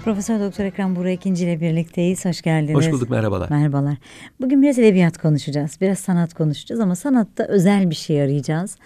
Profesör Doktor Ekrem Buğra İkinci ile birlikteyiz. Hoş geldiniz. Hoş bulduk, merhabalar. Merhabalar. Bugün biraz edebiyat konuşacağız. Biraz sanat konuşacağız ama sanatta özel bir şey arayacağız.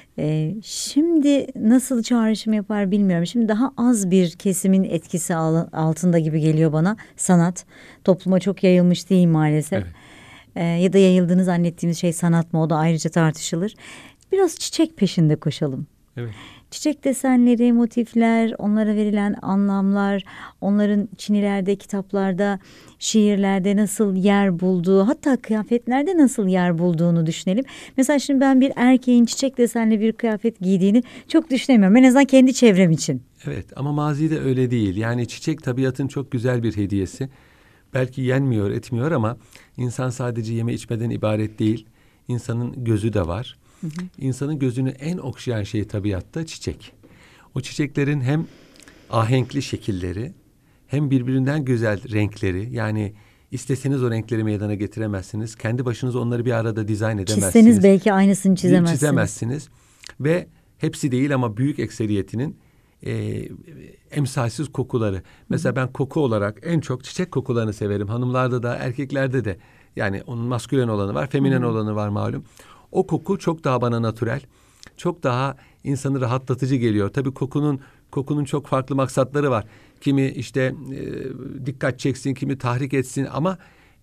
Şimdi nasıl çağrışım yapar bilmiyorum. Şimdi daha az bir kesimin etkisi altında gibi geliyor bana sanat. Topluma çok yayılmış değil maalesef. Evet. Ya da yayıldığını zannettiğimiz şey sanat mı, o da ayrıca tartışılır. Biraz çiçek peşinde koşalım. Evet. Çiçek desenleri, motifler, onlara verilen anlamlar, onların çinilerde, kitaplarda, şiirlerde nasıl yer bulduğu, hatta kıyafetlerde nasıl yer bulduğunu düşünelim. Mesela şimdi ben bir erkeğin çiçek desenli bir kıyafet giydiğini çok düşünemiyorum. En azından kendi çevrem için. Evet, ama mazide öyle değil. Yani çiçek tabiatın çok güzel bir hediyesi. Belki yenmiyor, etmiyor ama insan sadece yeme içmeden ibaret değil. İnsanın gözü de var. İnsanın gözünü en okşayan şey tabiatta çiçek. O çiçeklerin hem ahenkli şekilleri hem birbirinden güzel renkleri, yani isteseniz o renkleri meydana getiremezsiniz. Kendi başınıza onları bir arada dizayn edemezsiniz. Çizseniz belki aynısını çizemezsiniz. Ve hepsi değil ama büyük ekseriyetinin emsalsiz kokuları. Mesela ben koku olarak en çok çiçek kokularını severim. Hanımlarda da erkeklerde de. Yani onun maskülen olanı var, feminen olanı var malum. O koku çok daha bana natürel, çok daha insanı rahatlatıcı geliyor. Tabii kokunun çok farklı maksatları var. Kimi işte dikkat çeksin, kimi tahrik etsin ama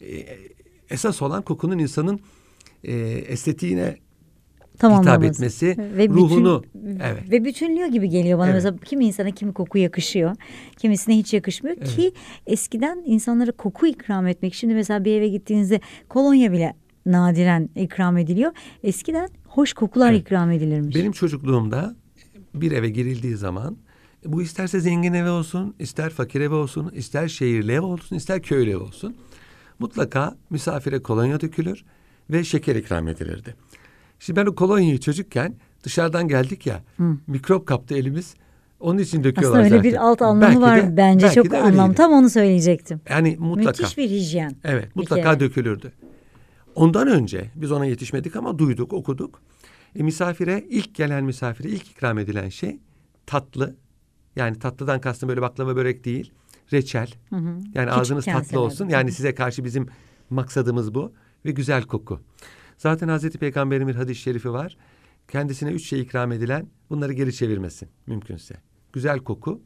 esas olan kokunun insanın estetiğine hitap etmesi, ve ruhunu ve bütünlüyor gibi geliyor bana. Evet. Mesela kimi insana kimi koku yakışıyor, kimisine hiç yakışmıyor ki eskiden insanlara koku ikram etmek. Şimdi mesela bir eve gittiğinizde kolonya bile nadiren ikram ediliyor. Eskiden hoş kokular ikram edilirmiş. Benim çocukluğumda bir eve girildiği zaman bu isterse zengin evi olsun, ister fakir evi olsun, ister şehirli ev olsun, ister köylü ev olsun, mutlaka misafire kolonya dökülür ve şeker ikram edilirdi. Şimdi ben o kolonyayı çocukken dışarıdan geldik ya, mikrop kaptı elimiz. Onun için döküyorlar aslında öyle zaten. bir alt anlamı var bence, çok anlam. Tam onu söyleyecektim. Yani mutlaka. Müthiş bir hijyen. Evet, mutlaka dökülürdü. Ondan önce biz ona yetişmedik ama duyduk, okuduk. İlk gelen misafire ilk ikram edilen şey tatlı. Yani tatlıdan kastım böyle baklava börek değil, reçel. Yani ağzınız tatlı olsun. Yani size karşı bizim maksadımız bu ve güzel koku. Zaten Hazreti Peygamber'in bir hadis-i şerifi var. Kendisine 3 şey ikram edilen bunları geri çevirmesin mümkünse. Güzel koku,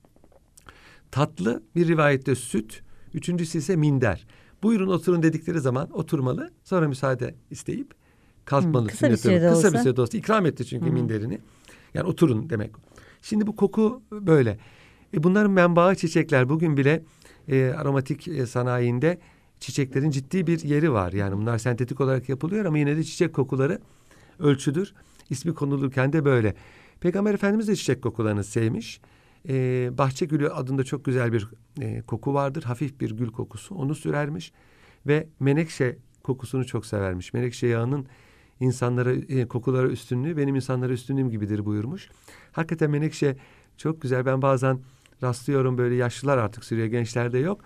tatlı, bir rivayette süt, üçüncüsü ise minder. Buyurun oturun dedikleri zaman oturmalı, sonra müsaade isteyip kalkmalı. Kısa bir sürede olsa ikram etti çünkü minderini. Yani oturun demek. Şimdi bu koku böyle. Bunların menbaı çiçekler. Bugün bile aromatik sanayinde çiçeklerin ciddi bir yeri var. Yani bunlar sentetik olarak yapılıyor ama yine de çiçek kokuları ölçüdür. İsmi konulurken de böyle. Peygamber Efendimiz de çiçek kokularını sevmiş. Bahçe gülü adında çok güzel bir koku vardır. Hafif bir gül kokusu. Onu sürermiş. Ve menekşe kokusunu çok severmiş. Menekşe yağının insanlara kokulara üstünlüğü benim insanlara üstünlüğüm gibidir buyurmuş. Hakikaten menekşe çok güzel. Ben bazen rastlıyorum, böyle yaşlılar artık sürüyor, gençlerde yok.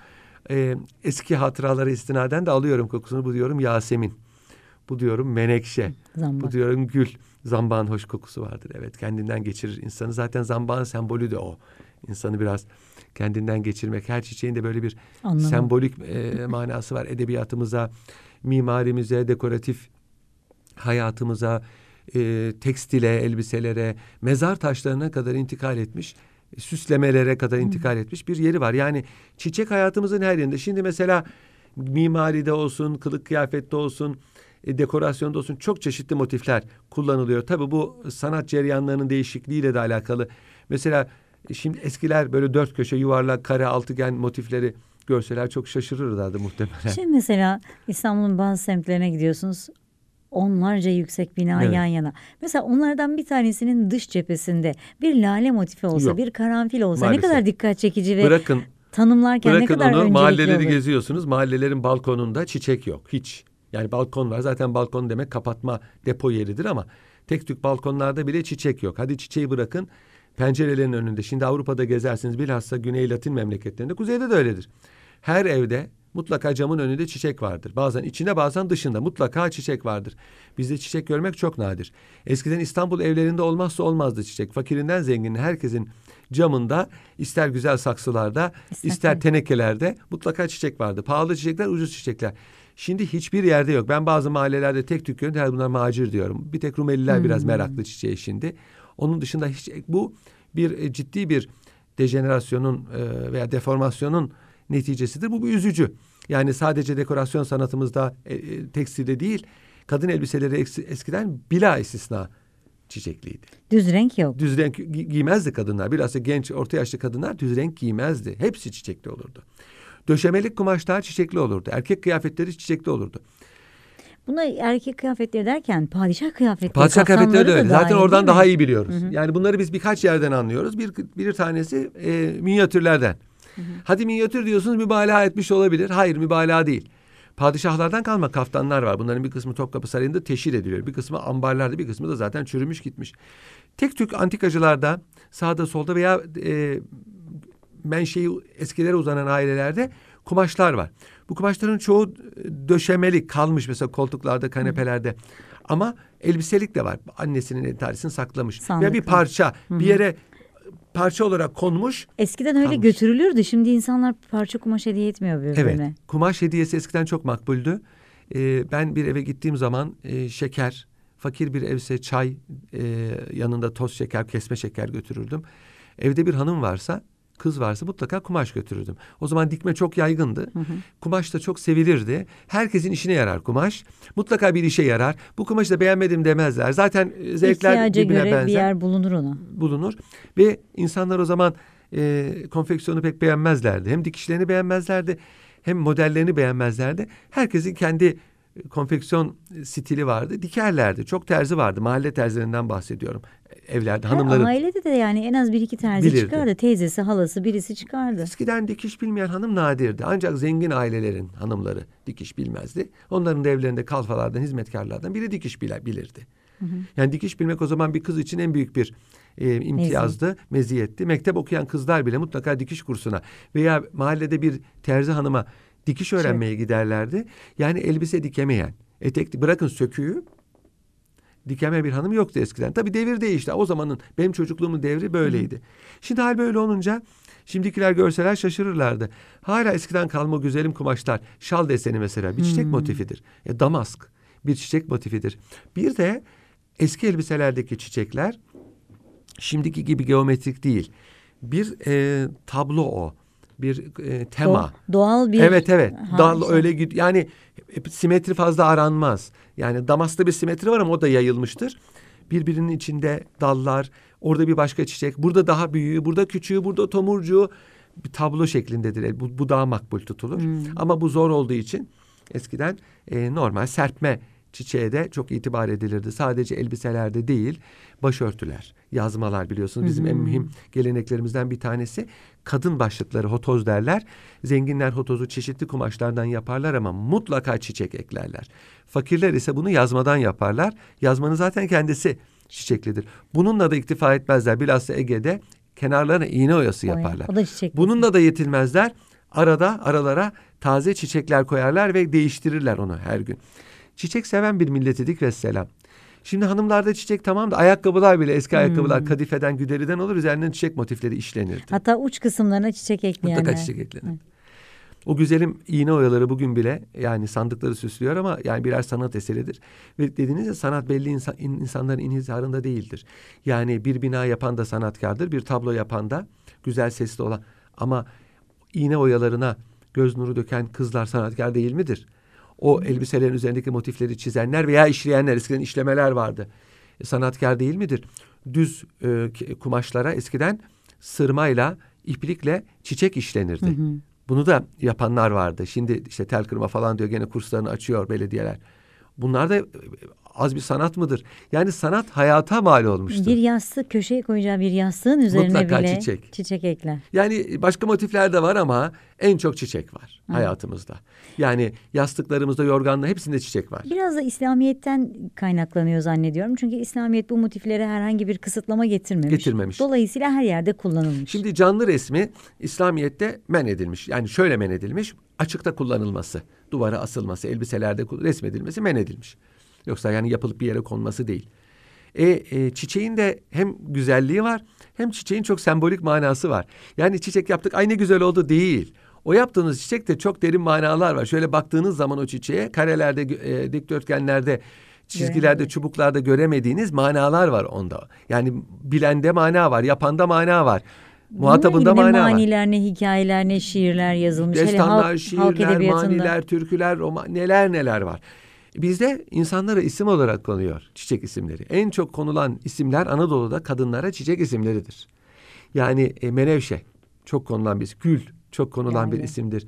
Eski hatıralara istinaden de alıyorum kokusunu. Bu diyorum Yasemin. Bu diyorum menekşe. Zambak. Bu diyorum gül. Zambağın hoş kokusu vardır. Evet, kendinden geçirir insanı. Zaten zambağın sembolü de o. İnsanı biraz kendinden geçirmek. Her çiçeğin de böyle bir sembolik manası var. Edebiyatımıza, mimarimize, dekoratif hayatımıza, tekstile, elbiselere, mezar taşlarına kadar intikal etmiş, süslemelere kadar intikal etmiş bir yeri var. Yani çiçek hayatımızın her yerinde. Şimdi mesela mimaride olsun, kılık kıyafette olsun, dekorasyonda olsun çok çeşitli motifler kullanılıyor. Tabii bu sanat cereyanlarının değişikliğiyle de alakalı. Mesela şimdi eskiler böyle dört köşe, yuvarlak, kare, altıgen motifleri görseler çok şaşırırlardı muhtemelen. Şimdi mesela İstanbul'un bazı semtlerine gidiyorsunuz. Onlarca yüksek bina yan yana. Mesela onlardan bir tanesinin dış cephesinde bir lale motifi olsa, bir karanfil olsa maalesef ne kadar dikkat çekici ve tanımlarken ne kadar onu öncelikli mahalleleri olur. geziyorsunuz. Mahallelerin balkonunda çiçek yok hiç. Yani balkon var. Zaten balkon demek kapatma, depo yeridir ama tek tük balkonlarda bile çiçek yok. Hadi çiçeği bırakın, pencerelerin önünde. Şimdi Avrupa'da gezersiniz, bilhassa Güney Latin memleketlerinde, kuzeyde de öyledir. Her evde mutlaka camın önünde çiçek vardır. Bazen içinde, bazen dışında mutlaka çiçek vardır. Bizde çiçek görmek çok nadir. Eskiden İstanbul evlerinde olmazsa olmazdı çiçek. Fakirinden zenginine herkesin camında, ister güzel saksılarda, ister tenekelerde mutlaka çiçek vardı. Pahalı çiçekler, ucuz çiçekler. Şimdi hiçbir yerde yok. Ben bazı mahallelerde tek tük görüyorum. Bunlar macir diyorum. Bir tek Rumeliler biraz meraklı çiçeğe şimdi. Onun dışında hiç, bu bir ciddi bir dejenerasyonun veya deformasyonun neticesidir. Bu bir üzücü. Yani sadece dekorasyon sanatımızda, tekstilde değil, kadın elbiseleri eskiden bila istisna çiçekliydi. Düz renk yok. Düz renk giymezdi kadınlar. Bilhassa genç, orta yaşlı kadınlar düz renk giymezdi. Hepsi çiçekli olurdu. Döşemelik kumaşlar çiçekli olurdu. Erkek kıyafetleri çiçekli olurdu. Buna erkek kıyafetleri derken padişah kıyafetleri. Padişah kıyafetleri de öyle. Zaten oradan daha iyi biliyoruz. Hı hı. Yani bunları biz birkaç yerden anlıyoruz. Bir tanesi minyatürlerden. Hı hı. Hadi minyatür diyorsunuz, mübalağa etmiş olabilir. Hayır, mübalağa değil. Padişahlardan kalma kaftanlar var. Bunların bir kısmı Topkapı Sarayı'nda teşhir ediliyor. Bir kısmı ambarlarda, bir kısmı da zaten çürümüş gitmiş. Tek tük antikacılarda, sağda solda veya menşei eskilere uzanan ailelerde kumaşlar var. Bu kumaşların çoğu döşemelik kalmış, mesela koltuklarda, kanepelerde. Ama elbiselik de var. Annesinin entarisini saklamış. Sandıklı. Veya bir parça, bir yere parça olarak konmuş. Eskiden öyle kalmış. götürülürdü. Şimdi insanlar parça kumaş hediye etmiyor birbirine. Evet. Kumaş hediyesi eskiden çok makbuldü. Ben bir eve gittiğim zaman şeker, fakir bir evse çay, yanında toz şeker, kesme şeker götürürdüm. Evde bir hanım varsa, kız varsa mutlaka kumaş götürürdüm. O zaman dikme çok yaygındı. Hı hı. Kumaş da çok sevilirdi. Herkesin işine yarar kumaş. Mutlaka bir işe yarar. Bu kumaşı da beğenmedim demezler. Zaten zevkler İhtiyaca birbirine göre benzer. bir yer bulunur ona. Bulunur. Ve insanlar o zaman konfeksiyonu pek beğenmezlerdi. Hem dikişlerini beğenmezlerdi, hem modellerini beğenmezlerdi. Herkesin kendi konfeksiyon stili vardı. Dikerlerdi. Çok terzi vardı. Mahalle terzilerinden bahsediyorum. Evlerde hanımların. Ailede de yani en az bir iki terzi bilirdi. Çıkardı. Teyzesi, halası, birisi çıkardı. Eskiden dikiş bilmeyen hanım nadirdi. Ancak zengin ailelerin hanımları dikiş bilmezdi. Onların da evlerinde kalfalardan, hizmetkarlardan biri dikiş bilirdi. Hı hı. Yani dikiş bilmek o zaman bir kız için en büyük bir imtiyazdı, meziyetti. Mektep okuyan kızlar bile mutlaka dikiş kursuna veya mahallede bir terzi hanıma dikiş öğrenmeye giderlerdi. Yani elbise dikemeyen, etek bırakın söküğü, dikemeyen bir hanım yoktu eskiden. Tabii devir değişti. O zamanın, benim çocukluğumun devri böyleydi. Hı. Şimdi hal böyle olunca şimdikiler görseler şaşırırlardı. Hala eskiden kalma güzelim kumaşlar. Şal deseni mesela bir çiçek motifidir. Damask bir çiçek motifidir. Bir de eski elbiselerdeki çiçekler şimdiki gibi geometrik değil. Bir tablo o. Bir tema. Doğal bir. Evet. Dal öyle yani simetri fazla aranmaz. Yani damaslı bir simetri var ama o da yayılmıştır. Birbirinin içinde dallar, orada bir başka çiçek, burada daha büyüğü, burada küçüğü, burada tomurcuğu, bir tablo şeklindedir. Bu daha makbul tutulur. Ama bu zor olduğu için eskiden normal serpme çiçeğe de çok itibar edilirdi. Sadece elbiselerde değil, başörtüler, yazmalar biliyorsunuz bizim en mühim geleneklerimizden bir tanesi. Kadın başlıkları hotoz derler. Zenginler hotozu çeşitli kumaşlardan yaparlar ama mutlaka çiçek eklerler. Fakirler ise bunu yazmadan yaparlar. Yazmanın zaten kendisi çiçeklidir. Bununla da iktifa etmezler. Bilhassa Ege'de kenarlarına iğne oyası yaparlar. O da çiçek. Bununla da yetinmezler. Aralara taze çiçekler koyarlar ve değiştirirler onu her gün. Çiçek seven bir milletidik vesselam. Şimdi hanımlarda çiçek tamam da ayakkabılar bile, eski ayakkabılar kadifeden, güderiden olur. Üzerinden çiçek motifleri işlenirdi. Hatta uç kısımlarına çiçek ekleyenler. Mutlaka çiçek eklenir. O güzelim iğne oyaları bugün bile yani sandıkları süslüyor ama yani birer sanat eseridir. Ve dediğiniz ya, sanat belli insanların inhizarında değildir. Yani bir bina yapan da sanatkardır, bir tablo yapan da güzel sesli olan. Ama iğne oyalarına göz nuru döken kızlar sanatkar değil midir? O elbiselerin üzerindeki motifleri çizenler veya işleyenler, eskiden işlemeler vardı. Sanatkar değil midir? Düz kumaşlara eskiden sırmayla, iplikle çiçek işlenirdi. Hı hı. Bunu da yapanlar vardı. Şimdi işte tel kırma falan diyor, gene kurslarını açıyor belediyeler. Bunlar da az bir sanat mıdır? Yani sanat hayata mal olmuştur. Bir yastık, köşeye koyacağı bir yastığın üzerine mutlaka bile çiçek ekler. Yani başka motifler de var ama en çok çiçek var hayatımızda. Yani yastıklarımızda, yorganla hepsinde çiçek var. Biraz da İslamiyet'ten kaynaklanıyor zannediyorum. Çünkü İslamiyet bu motiflere herhangi bir kısıtlama getirmemiş. Dolayısıyla her yerde kullanılmış. Şimdi canlı resmi İslamiyet'te men edilmiş. Yani şöyle men edilmiş. Açıkta kullanılması, duvara asılması, elbiselerde resmedilmesi men edilmiş. Yoksa yani yapılıp bir yere konması değil. Çiçeğin de hem güzelliği var hem çiçeğin çok sembolik manası var. Yani çiçek yaptık ay ne güzel oldu değil. O yaptığınız çiçekte çok derin manalar var. Şöyle baktığınız zaman o çiçeğe karelerde, dikdörtgenlerde, çizgilerde, çubuklarda göremediğiniz manalar var onda. Yani bilende mana var, yapanda mana var. Muhatabında ne mana var. maniler, ne hikayeler, ne şiirler yazılmış. Destanlar, halk şiirler, edebiyatında. maniler, türküler, neler neler var. Bizde insanlara isim olarak konuyor çiçek isimleri. En çok konulan isimler Anadolu'da kadınlara çiçek isimleridir. Yani menevşe çok konulan bir isim. Gül çok konulan bir isimdir.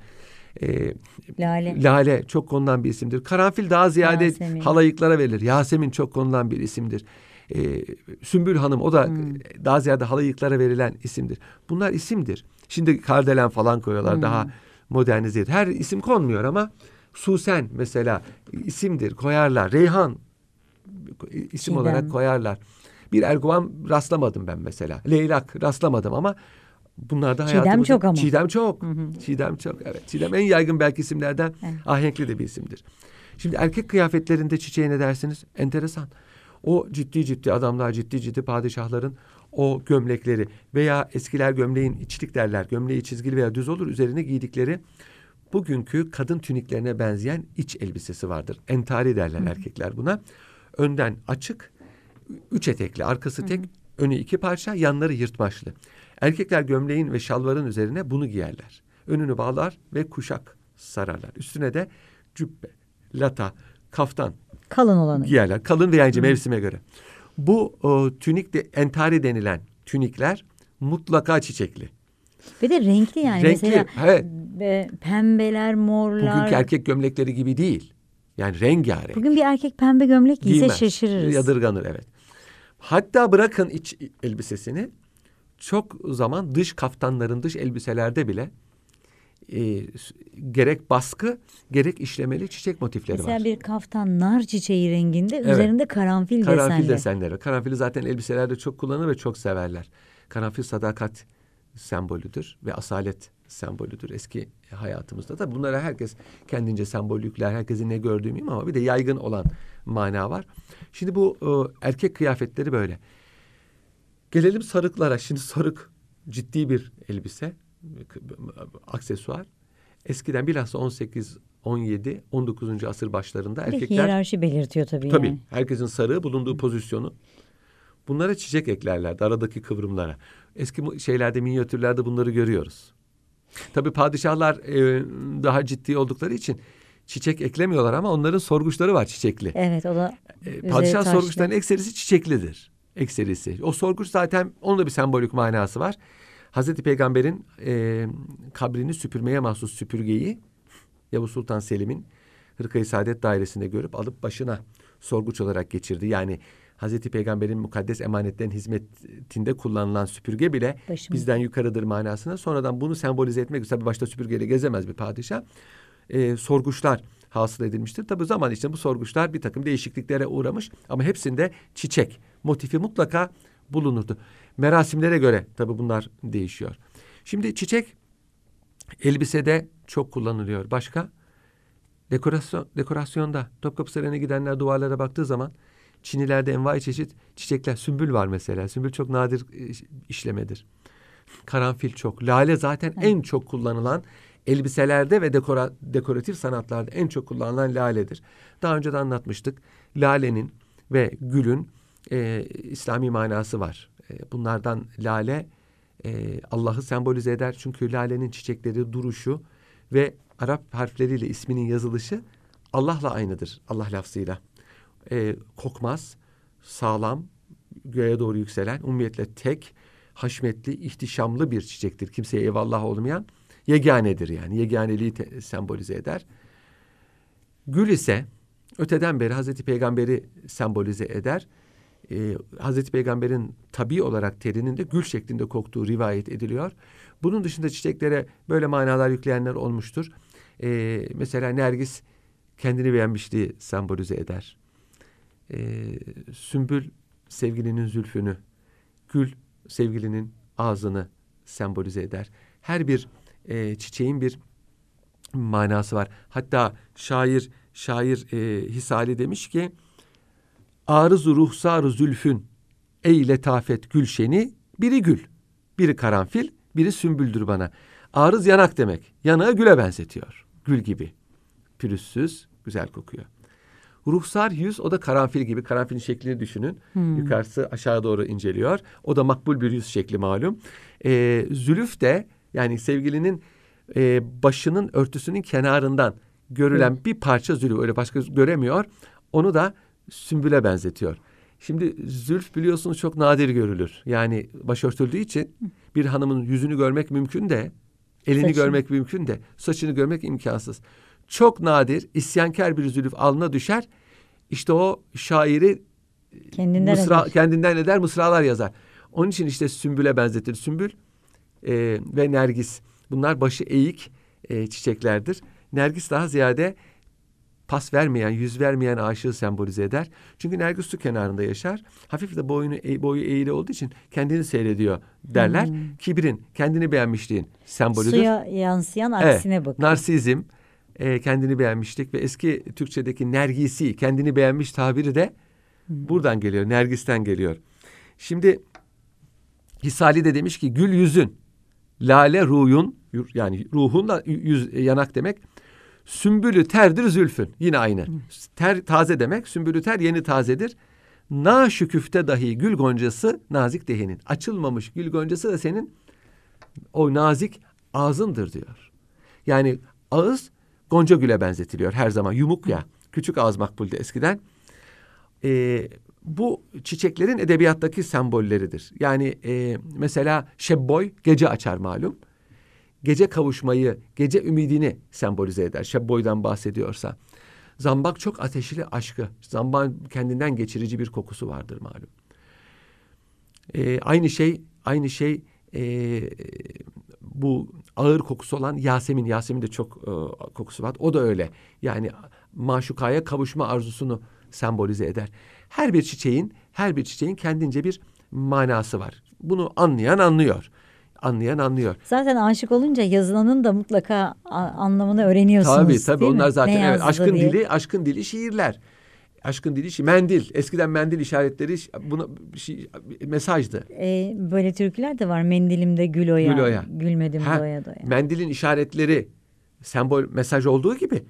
Lale çok konulan bir isimdir. Karanfil daha ziyade Yasemin. halayıklara verilir. Yasemin çok konulan bir isimdir. Sümbül Hanım o da daha ziyade halayıklara verilen isimdir. Bunlar isimdir. Şimdi kardelen falan koyuyorlar daha modernize. Her isim konmuyor ama Susen mesela isimdir koyarlar. Reyhan isim olarak koyarlar. Bir Erguvan rastlamadım ben mesela. Leylak rastlamadım ama bunlar da hayatımızda. Çiğdem çok ama. Çiğdem çok. Çiğdem çok. Evet. Çiğdem en yaygın belki isimlerden. Evet. Ahenkli de bir isimdir. Şimdi erkek kıyafetlerinde çiçeğe ne dersiniz? Enteresan. O ciddi adamlar, ciddi padişahların o gömlekleri veya eskiler gömleğin içlik derler. Gömleği çizgili veya düz olur. Üzerine giydikleri bugünkü kadın tüniklerine benzeyen iç elbisesi vardır. Entari derler erkekler buna. Önden açık, 3 etekli, arkası tek, önü 2 parça, yanları yırtmaçlı. Erkekler gömleğin ve şalvarın üzerine bunu giyerler. Önünü bağlar ve kuşak sararlar. Üstüne de cübbe, lata, kaftan kalın olanı giyerler. Kalın veya ince mevsime göre. Bu tünik de entari denilen tünikler mutlaka çiçekli. Ve de renkli yani. Renkli, mesela evet. Pembeler, morlar. Bugünkü erkek gömlekleri gibi değil. Yani rengarenk. Bugün bir erkek pembe gömlek giyse Giymez. şaşırırız. Yadırganır, evet. Hatta bırakın iç elbisesini, çok zaman dış kaftanların, dış elbiselerde bile gerek baskı gerek işlemeli çiçek motifleri mesela var. bir kaftan nar çiçeği renginde, Evet. üzerinde karanfil desenleri. Karanfili zaten elbiselerde çok kullanır ve çok severler. Karanfil sadakat sembolüdür ve asalet sembolüdür eski hayatımızda da. Bunlara herkes kendince sembol yükler. Herkesin ne gördüğü mühim ama bir de yaygın olan mana var. Şimdi bu erkek kıyafetleri böyle. Gelelim sarıklara. Şimdi sarık ciddi bir elbise, aksesuar. Eskiden bilhassa 18, 17, 19. asır başlarında bir erkekler... hiyerarşi belirtiyor tabii. Tabii. Yani. Herkesin sarığı, bulunduğu pozisyonu. Bunlara çiçek eklerlerdi, aradaki kıvrımlara. Eski şeylerde, minyatürlerde bunları görüyoruz. Tabii padişahlar daha ciddi oldukları için çiçek eklemiyorlar ama onların sorguçları var çiçekli. Evet, o da padişah sorguçlarının ekserisi çiçeklidir. Ekserisi. O sorguç zaten, onun da bir sembolik manası var. Hazreti Peygamber'in kabrini süpürmeye mahsus süpürgeyi Yavuz Sultan Selim'in Hırka-i Saadet dairesinde görüp alıp başına sorguç olarak geçirdi. Yani Hazreti Peygamber'in mukaddes emanetlerin hizmetinde kullanılan süpürge bile bizden yukarıdır manasına. Sonradan bunu sembolize etmek üzere, başta süpürgeyle gezemez bir padişah. Sorguçlar hasıl edilmiştir. Tabii zaman içinde bu sorguçlar bir takım değişikliklere uğramış ama hepsinde çiçek motifi mutlaka bulunurdu. Merasimlere göre tabii bunlar değişiyor. Şimdi çiçek elbisede çok kullanılıyor. Başka? Dekorasyonda. Topkapı Sarayı'na gidenler duvarlara baktığı zaman Çinilerde envai çeşit çiçekler. Sümbül var mesela. Sümbül çok nadir işlemedir. Karanfil çok. Lale zaten en çok kullanılan elbiselerde ve dekoratif sanatlarda en çok kullanılan laledir. Daha önce de anlatmıştık. Lalenin ve gülün İslami manası var. Bunlardan lale Allah'ı sembolize eder. Çünkü lalenin çiçekleri, duruşu ve Arap harfleriyle isminin yazılışı Allah'la aynıdır. Allah lafzıyla. Kokmaz, sağlam, göğe doğru yükselen, umumiyetle tek, haşmetli, ihtişamlı bir çiçektir. Kimseye eyvallah olmayan, yeganedir yani. Yeganeliği sembolize eder. Gül ise öteden beri Hazreti Peygamber'i sembolize eder. Hazreti Peygamber'in tabii olarak terinin de gül şeklinde koktuğu rivayet ediliyor. Bunun dışında çiçeklere böyle manalar yükleyenler olmuştur. Mesela Nergis kendini beğenmişliği sembolize eder. Sümbül sevgilinin zülfünü, gül sevgilinin ağzını sembolize eder. Her bir çiçeğin bir manası var. Hatta şair Hisali demiş ki Arız-ı ruhsar-ı zülfün ey letafet gülşeni, biri gül, biri karanfil, biri sümbüldür bana. Arız yanak demek. Yanağı güle benzetiyor. Gül gibi. Pürüzsüz, güzel kokuyor. Ruhsar yüz, o da karanfil gibi. Karanfilin şeklini düşünün. Yukarısı aşağı doğru inceliyor. O da makbul bir yüz şekli malum. Zülüf de yani sevgilinin başının örtüsünün kenarından görülen bir parça zülüf. Öyle başka göremiyor. Onu da sümbüle benzetiyor. Şimdi zülf biliyorsunuz çok nadir görülür. Yani başörtüldüğü için bir hanımın yüzünü görmek mümkün de, elini görmek mümkün de, saçını görmek imkansız. Çok nadir isyankar bir zülüf alnına düşer. İşte o şairi kendinden eder, mısralar yazar. Onun için işte sümbüle benzetilir. Sümbül ve nergis. Bunlar başı eğik çiçeklerdir. Nergis daha ziyade pas vermeyen, yüz vermeyen aşığı sembolize eder. Çünkü nergis su kenarında yaşar. Hafif de boyu eğri olduğu için kendini seyrediyor derler. Kibrin, kendini beğenmişliğin sembolüdür. Suya yansıyan aksine bakın. Narsizm, kendini beğenmişlik ve eski Türkçedeki nergisi, kendini beğenmiş tabiri de buradan geliyor. Nergisten geliyor. Şimdi Hisali de demiş ki gül yüzün, lale ruhun, yani ruhunla yüz yanak demek. Sümbülü terdir zülfün. Yine aynı. Ter taze demek. Sümbülü ter yeni tazedir. Na şüküfte dahi gül goncası nazik dehinin. Açılmamış gül goncası da senin o nazik ağzındır diyor. Yani ağız gonca güle benzetiliyor her zaman. Yumuk ya. Küçük ağız makbuldü eskiden. Bu çiçeklerin edebiyattaki sembolleridir. Yani mesela şebboy gece açar malum. Gece kavuşmayı, gece ümidini sembolize eder. Şebboy'dan bahsediyorsa. Zambak çok ateşli aşkı. Zambakın kendinden geçirici bir kokusu vardır malum. Aynı şey bu ağır kokusu olan Yasemin. Yasemin de çok kokusu var. O da öyle. Yani maşukaya kavuşma arzusunu sembolize eder. Her bir çiçeğin kendince bir manası var. Bunu anlayan anlıyor. Zaten aşık olunca yazılanın da mutlaka anlamını öğreniyorsunuz. Tabii değil onlar mi? zaten evet, aşkın dili şiirler. Aşkın dili mendil. Eskiden mendil işaretleri mesajdı. Böyle türküler de var. Mendilimde gül oya. Gülmedim doya doya. Mendilin işaretleri sembol mesaj olduğu gibi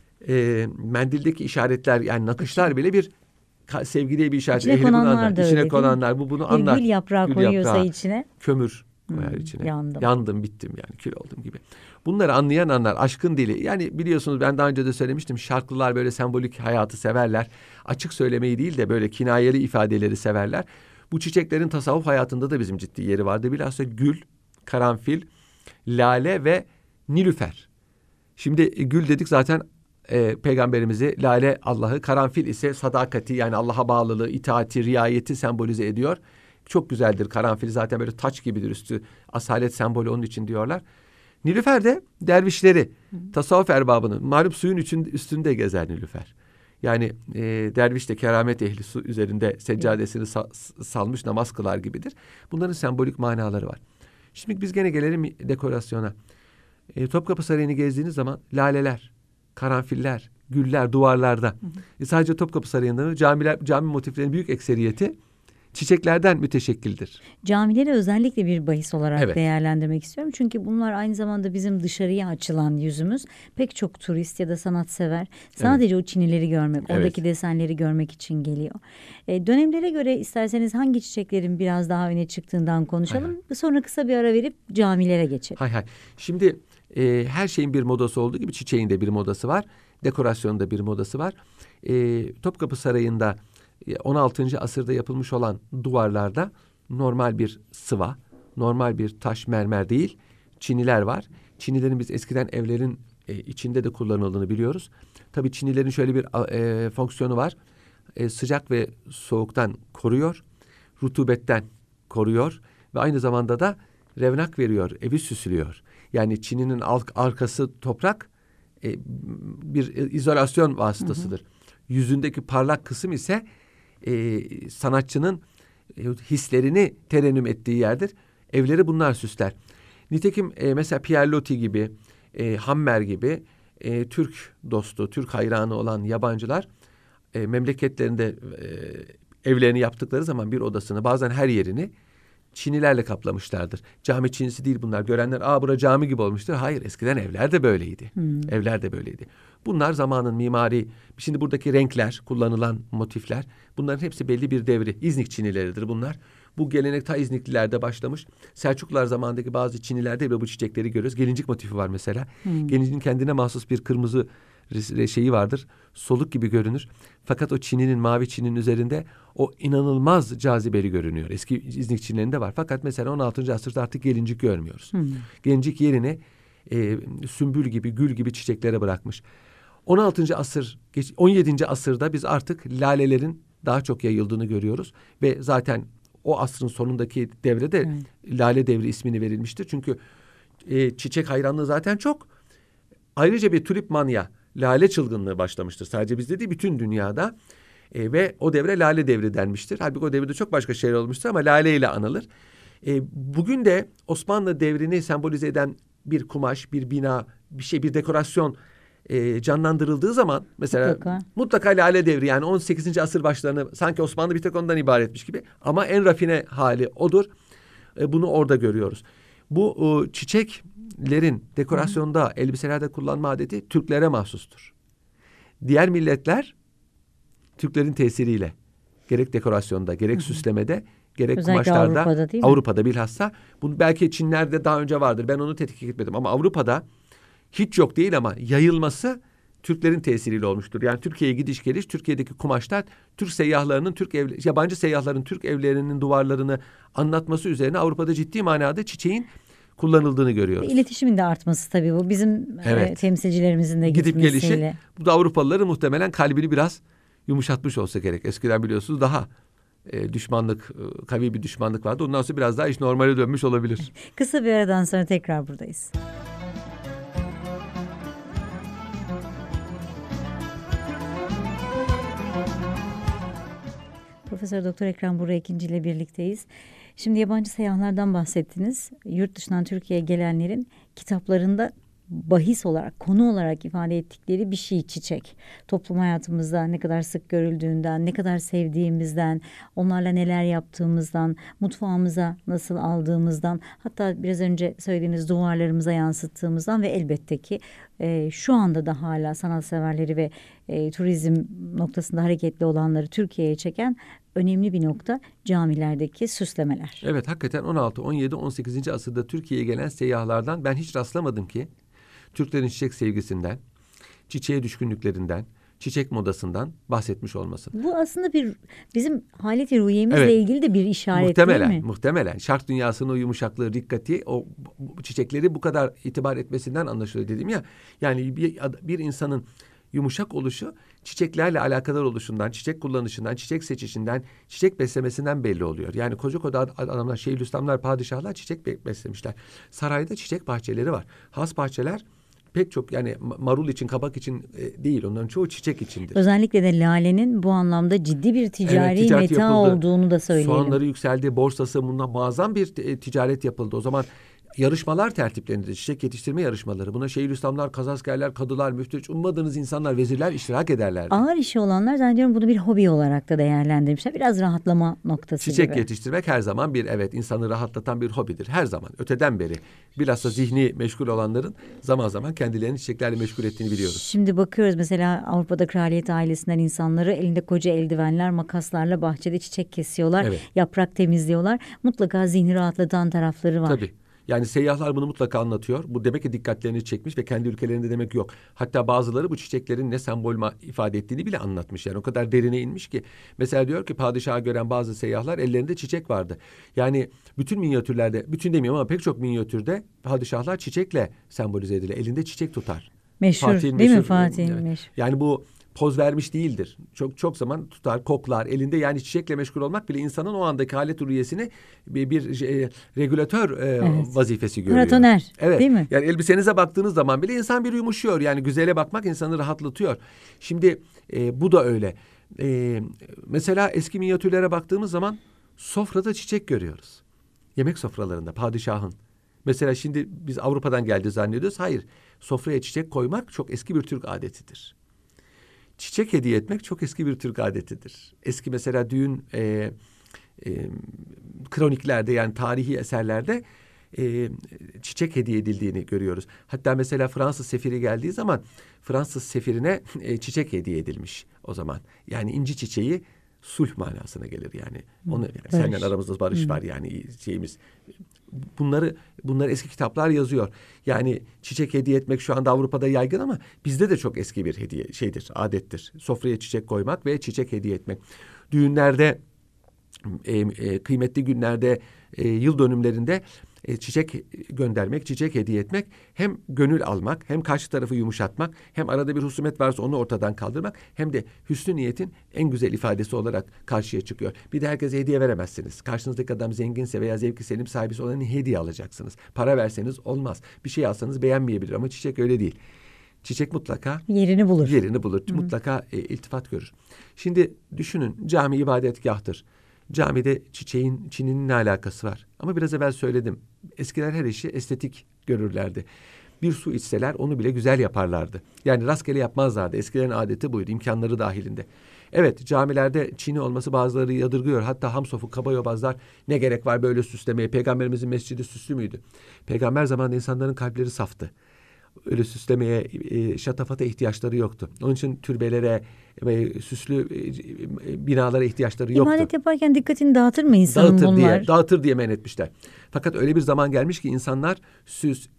mendildeki işaretler yani nakışlar bile bir sevgiliye bir işaret. İçine konanlar da öyle. İçine konanlar bunu anlar. Bir gül yaprağı koyuyorsa içine. Kömür koyar içine. Yandım. Yandım, bittim yani, kül oldum gibi. Bunları anlayan anlar. Aşkın dili. Yani biliyorsunuz ben daha önce de söylemiştim. Şarklılar böyle sembolik hayatı severler. Açık söylemeyi değil de böyle kinayeli ifadeleri severler. Bu çiçeklerin tasavvuf hayatında da bizim ciddi yeri vardı. Bilhassa gül, karanfil, lale ve nilüfer. Şimdi gül dedik zaten peygamberimizi, lale Allah'ı, karanfil ise sadakati yani Allah'a bağlılığı, itaati, riayeti sembolize ediyor. Çok güzeldir karanfil, zaten böyle taç gibidir üstü. Asalet sembolü onun için diyorlar. Nilüfer de dervişleri, tasavvuf erbabını, malum suyun üstünde gezer nilüfer. Yani derviş de keramet ehli su üzerinde seccadesini salmış namaz kılar gibidir. Bunların sembolik manaları var. Şimdi biz gene gelelim dekorasyona. Topkapı Sarayı'nı gezdiğiniz zaman laleler, karanfiller, güller duvarlarda. Sadece Topkapı Sarayı'nda cami motiflerinin büyük ekseriyeti çiçeklerden müteşekkildir. Camileri özellikle bir bahis olarak değerlendirmek istiyorum. Çünkü bunlar aynı zamanda bizim dışarıya açılan yüzümüz. Pek çok turist ya da sanatsever sadece o çinileri görmek, oradaki desenleri görmek için geliyor. Dönemlere göre isterseniz hangi çiçeklerin biraz daha öne çıktığından konuşalım. Sonra kısa bir ara verip camilere geçelim. Şimdi her şeyin bir modası olduğu gibi çiçeğin de bir modası var. Dekorasyonun da bir modası var. Topkapı Sarayı'nda 16. asırda yapılmış olan duvarlarda normal bir sıva, normal bir taş mermer değil, çiniler var. Çinilerin biz eskiden evlerin içinde de kullanıldığını biliyoruz. Tabii çinilerin şöyle bir fonksiyonu var. Sıcak ve soğuktan koruyor, rutubetten koruyor ve aynı zamanda da revnak veriyor, evi süslüyor. Yani çininin arkası toprak bir izolasyon vasıtasıdır. Yüzündeki parlak kısım ise sanatçının hislerini terennüm ettiği yerdir. Evleri bunlar süsler. Nitekim mesela Pierre Loti gibi, Hammer gibi Türk dostu, Türk hayranı olan yabancılar memleketlerinde evlerini yaptıkları zaman bir odasını, bazen her yerini çinilerle kaplamışlardır. Cami çinisi değil bunlar. Görenler bura cami gibi olmuştur. Hayır, eskiden evler de böyleydi. Evler de böyleydi. Bunlar zamanın mimari. Şimdi buradaki renkler, kullanılan motifler, bunların hepsi belli bir devri. İznik çinileridir bunlar. Bu gelenek ta İzniklilerde başlamış. Selçuklular zamanındaki bazı çinilerde ve bu çiçekleri görüyoruz. Gelincik motifi var mesela. Gelincin kendine mahsus bir kırmızı şeyi vardır. Soluk gibi görünür. Fakat o çininin, mavi çininin üzerinde o inanılmaz cazibeli görünüyor. Eski İznik çinilerinde var. Fakat mesela 16. asırda artık gelincik görmüyoruz. Gelincik yerine sümbül gibi, gül gibi çiçeklere bırakmış. 16. asır, 17. asırda biz artık lalelerin daha çok yayıldığını görüyoruz. Ve zaten o asrın sonundaki devrede lale devri ismini verilmiştir. Çünkü çiçek hayranlığı zaten çok. Ayrıca bir tulip manya, lale çılgınlığı başlamıştır. Sadece bizde değil, bütün dünyada. Ve o devre lale devri denmiştir. Halbuki o devirde çok başka şeyler olmuştur ama lale ile anılır. Bugün de Osmanlı devrini sembolize eden bir kumaş, bir bina, bir şey, bir dekorasyon canlandırıldığı zaman mesela mutlaka lale devri, yani 18. asır başlarını sanki Osmanlı bir tek ondan ibaretmiş gibi, ama en rafine hali odur. Bunu orada görüyoruz. Bu çiçeklerin dekorasyonda, elbiselerde kullanma adeti Türklere mahsustur. Diğer milletler Türklerin tesiriyle gerek dekorasyonda, gerek süslemede, gerek özellikle kumaşlarda, Avrupa'da bilhassa. Bunu belki Çinler'de daha önce vardır. Ben onu tetkik etmedim ama Avrupa'da hiç yok değil, ama yayılması Türklerin tesiriyle olmuştur. Yani Türkiye'ye gidiş geliş, Türkiye'deki kumaşlar Türk seyyahlarının, yabancı seyyahların Türk evlerinin duvarlarını anlatması üzerine Avrupa'da ciddi manada çiçeğin kullanıldığını görüyoruz. İletişimin de artması tabii bu. Bizim temsilcilerimizin de gidip gitmesiyle. Gelişi, bu da Avrupalıların muhtemelen kalbini biraz yumuşatmış olsa gerek. Eskiden biliyorsunuz daha düşmanlık, kavi bir düşmanlık vardı. Ondan sonra biraz daha iş normale dönmüş olabilir. Kısa bir aradan sonra tekrar buradayız. Profesör Doktor Ekrem Buğra Ekinci ile birlikteyiz. Şimdi yabancı seyyahlardan bahsettiniz. Yurt dışından Türkiye'ye gelenlerin kitaplarında bahis olarak, konu olarak ifade ettikleri bir şey çiçek. Toplum hayatımızda ne kadar sık görüldüğünden, ne kadar sevdiğimizden, onlarla neler yaptığımızdan, mutfağımıza nasıl aldığımızdan, hatta biraz önce söylediğiniz duvarlarımıza yansıttığımızdan ve elbette ki şu anda da hala sanatseverleri ve turizm noktasında hareketli olanları Türkiye'ye çeken önemli bir nokta camilerdeki süslemeler. Evet, hakikaten 16, 17, 18. asırda Türkiye'ye gelen seyyahlardan ben hiç rastlamadım ki Türklerin çiçek sevgisinden, çiçeğe düşkünlüklerinden, çiçek modasından bahsetmiş olması. Bu aslında bizim haleti ruhiyemizle ilgili de bir işaret değil mi? Muhtemelen. Şark dünyasının o yumuşaklığı, dikkati, o çiçekleri bu kadar itibar etmesinden anlaşılıyor dedim ya. Yani bir insanın yumuşak oluşu çiçeklerle alakadar oluşundan, çiçek kullanışından, çiçek seçişinden, çiçek beslemesinden belli oluyor. Yani koca adamlar, Şeyhülislamlar, padişahlar çiçek beslemişler. Sarayda çiçek bahçeleri var. Has bahçeler pek çok, yani marul için, kabak için değil, onların çoğu çiçek içindir. Özellikle de lalenin bu anlamda ciddi bir ticari meta olduğunu da söyleyelim. Soğanları yükseldi, borsası, bundan muazzam bir ticaret yapıldı. O zaman yarışmalar tertiplenirdi. Çiçek yetiştirme yarışmaları. Buna Şeyhülislamlar, kazaskerler, kadılar, müftü, ummadığınız insanlar, vezirler iştirak ederlerdi. Ağır işi olanlar zannediyorum bunu bir hobi olarak da değerlendirmişler. Biraz rahatlama noktası Çiçek gibi. yetiştirmek her zaman insanı rahatlatan bir hobidir. Her zaman, öteden beri. Bilhassa zihni meşgul olanların zaman zaman kendilerini çiçeklerle meşgul ettiğini biliyoruz. Şimdi bakıyoruz mesela Avrupa'da kraliyet ailesinden insanları elinde koca eldivenler, makaslarla bahçede çiçek kesiyorlar. Evet. Yaprak temizliyorlar. Mutlaka zihni rahatlatan tarafları var. Tabii. Yani seyyahlar bunu mutlaka anlatıyor. Bu demek ki dikkatlerini çekmiş ve kendi ülkelerinde demek yok. Hatta bazıları bu çiçeklerin ne sembol ifade ettiğini bile anlatmış. Yani o kadar derine inmiş ki. Mesela diyor ki padişahı gören bazı seyyahlar ellerinde çiçek vardı. Yani bütün minyatürlerde, bütün demiyorum ama pek çok minyatürde padişahlar çiçekle sembolize edilir. Elinde çiçek tutar. Meşhur değil mi Fatih'in meşhur? Yani bu poz vermiş değildir. Çok zaman tutar, koklar. Elinde, yani çiçekle meşgul olmak bile insanın o andaki halet ruhiyesini bir regülatör vazifesi görüyor. Paratoner, evet. Değil mi? Yani elbisenize baktığınız zaman bile insan bir yumuşuyor. Yani güzele bakmak insanı rahatlatıyor. Şimdi bu da öyle. Mesela eski minyatürlere baktığımız zaman sofrada çiçek görüyoruz. Yemek sofralarında padişahın. Mesela şimdi biz Avrupa'dan geldi zannediyoruz. Hayır. Sofraya çiçek koymak çok eski bir Türk adetidir. çiçek hediye etmek çok eski bir Türk adetidir. Eski mesela düğün kroniklerde, yani tarihi eserlerde çiçek hediye edildiğini görüyoruz. Hatta mesela Fransız sefiri geldiği zaman Fransız sefirine çiçek hediye edilmiş o zaman. Yani inci çiçeği sulh manasına gelir yani. Onu senden aramızda barış var yani şeyimiz. Bunları eski kitaplar yazıyor. Yani çiçek hediye etmek şu anda Avrupa'da yaygın ama bizde de çok eski bir hediye adettir. Sofraya çiçek koymak ve çiçek hediye etmek. Düğünlerde, kıymetli günlerde, yıl dönümlerinde çiçek göndermek, çiçek hediye etmek hem gönül almak, hem karşı tarafı yumuşatmak, hem arada bir husumet varsa onu ortadan kaldırmak, hem de hüsnü niyetin en güzel ifadesi olarak karşıya çıkıyor. Bir de herkese hediye veremezsiniz. Karşınızdaki adam zenginse veya zevki selim sahibisi olanın hediye alacaksınız. Para verseniz olmaz. Bir şey alsanız beğenmeyebilir ama çiçek öyle değil. Çiçek mutlaka yerini bulur. Mutlaka iltifat görür. Şimdi düşünün, cami ibadetgahtır. Camide çinin ne alakası var? Ama biraz evvel söyledim. Eskiler her işi estetik görürlerdi. Bir su içseler onu bile güzel yaparlardı. Yani rastgele yapmazlardı. Eskilerin adeti buydu, imkanları dahilinde. Evet, camilerde çini olması bazıları yadırgıyor. Hatta Hamsof'u, kabayobazlar ne gerek var böyle süslemeye? Peygamberimizin mescidi süslü müydü? Peygamber zamanında insanların kalpleri saftı. Öyle süslemeye, şatafata ihtiyaçları yoktu. Onun için türbelere ve süslü binalara ihtiyaçları yoktu. İbadet yaparken dikkatini dağıtır mı insanın bunlar? Dağıtır diye men etmişler. Fakat öyle bir zaman gelmiş ki insanlar süs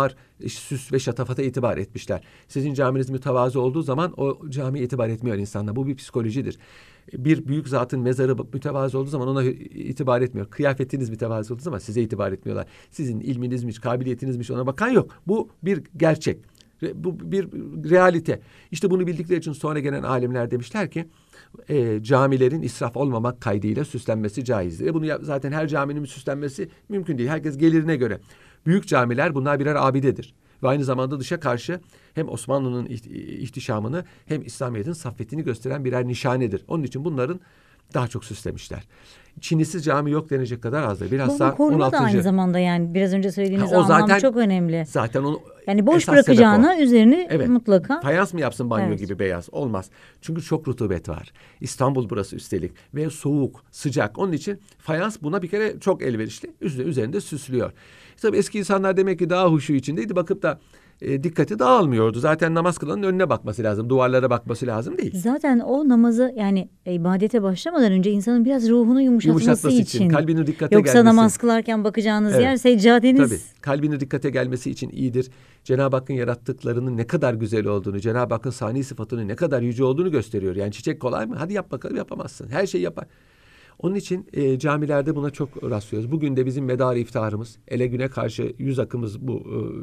ve şatafata itibar etmişler. Sizin caminiz mütevazı olduğu zaman o camiye itibar etmiyor insanlar. Bu bir psikolojidir. Bir büyük zatın mezarı mütevazı olduğu zaman ona itibar etmiyor. Kıyafetiniz mütevazı olduğu zaman size itibar etmiyorlar. Sizin ilminizmiş, kabiliyetinizmiş, ona bakan yok. Bu bir gerçek. Bu bir realite. İşte bunu bildikleri için sonra gelen alimler demişler ki camilerin israf olmamak kaydıyla süslenmesi caizdir. Bunu zaten her caminin süslenmesi mümkün değil. Herkes gelirine göre. Büyük camiler, bunlar birer abidedir. Ve aynı zamanda dışa karşı hem Osmanlı'nın ihtişamını hem İslamiyet'in saffetini gösteren birer nişanedir. Onun için bunların daha çok süslemişler. Çinisiz cami yok denecek kadar azdır. Bilhassa bu koruma 16. da aynı zamanda, yani biraz önce söylediğiniz o anlam zaten, çok önemli. Zaten onu yani boş bırakacağına üzerini mutlaka. Fayans mı yapsın banyo gibi beyaz? Olmaz. Çünkü çok rutubet var. İstanbul burası üstelik ve soğuk, sıcak. Onun için fayans buna bir kere çok elverişli. Üzerinde süslüyor. Tabii eski insanlar demek ki daha huşu içindeydi. Bakıp da dikkati dağılmıyordu. Zaten namaz kılanın önüne bakması lazım. Duvarlara bakması lazım değil. Zaten o namazı, yani ibadete başlamadan önce insanın biraz ruhunu yumuşatması için. Kalbini dikkate Yoksa gelmesi. namaz kılarken bakacağınız yer seccadeniz. Tabii. Kalbini dikkate gelmesi için iyidir. Cenab-ı Hakk'ın yarattıklarının ne kadar güzel olduğunu, Cenab-ı Hakk'ın sani sıfatının ne kadar yüce olduğunu gösteriyor. Yani çiçek kolay mı? Hadi yap bakalım, yapamazsın. Her şeyi yapar. Onun için camilerde buna çok rastlıyoruz. Bugün de bizim medar iftiharımız, ele güne karşı yüz akımız bu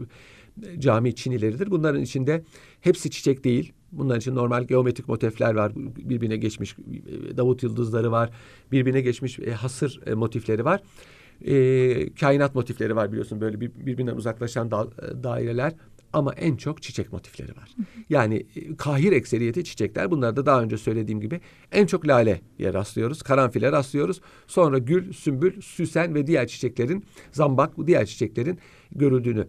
cami çinileridir. Bunların içinde hepsi çiçek değil. Bunların için normal geometrik motifler var. Birbirine geçmiş Davut yıldızları var. Birbirine geçmiş hasır motifleri var. Kainat motifleri var, biliyorsun, böyle birbirinden uzaklaşan daireler. Ama en çok çiçek motifleri var. Yani kahir ekseriyeti çiçekler. Bunlarda daha önce söylediğim gibi en çok laleye rastlıyoruz. Karanfile rastlıyoruz. Sonra gül, sümbül, süsen ve diğer çiçeklerin, zambak, bu diğer çiçeklerin görüldüğünü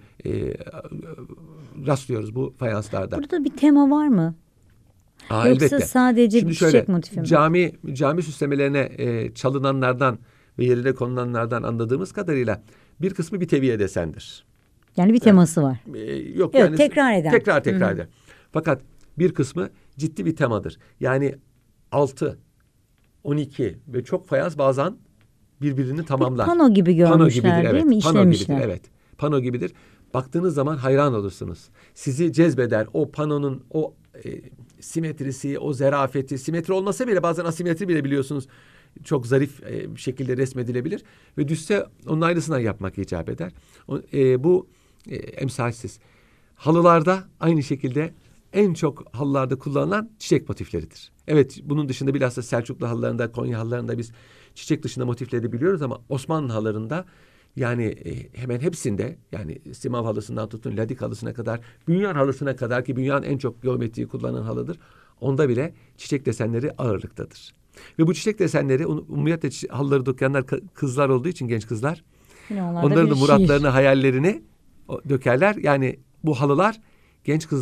rastlıyoruz bu fayanslarda. Burada bir tema var mı? Yoksa elbette. sadece Şimdi bir çiçek motifi mi? Cami süslemelerine çalınanlardan ve yerine konulanlardan anladığımız kadarıyla bir kısmı bir teviye desendir. Yani bir teması var. Yok yani tekrar eden. Tekrar eder. Fakat bir kısmı ciddi bir temadır. Yani 6, 12 ve çok fayans bazen birbirini tamamlar. Bir pano gibi görmüşler, pano gibidir, değil mi? Pano İşlemişler. gibidir, evet. Pano gibidir. Baktığınız zaman hayran olursunuz. Sizi cezbeder o panonun o simetrisi, o zerafeti. Simetri olmasa bile bazen asimetri bile, biliyorsunuz, çok zarif bir şekilde resmedilebilir. Ve düşse onun aynısından yapmak icap eder. Bu emsalsiz. Halılarda aynı şekilde en çok halılarda kullanılan çiçek motifleridir. Evet, bunun dışında bilhassa Selçuklu halılarında, Konya halılarında biz çiçek dışında motifleri biliyoruz ama Osmanlı halılarında, yani hemen hepsinde, yani simav halısından tutun Ladik halısına kadar, bünyan halısına kadar, ki bünyan en çok geometriyi kullanan halıdır. Onda bile çiçek desenleri ağırlıktadır. Ve bu çiçek desenleri umumiyetle halıları dokuyanlar kızlar olduğu için, genç kızlar, onların da muratlarını, hayallerini dökerler. Yani bu halılar genç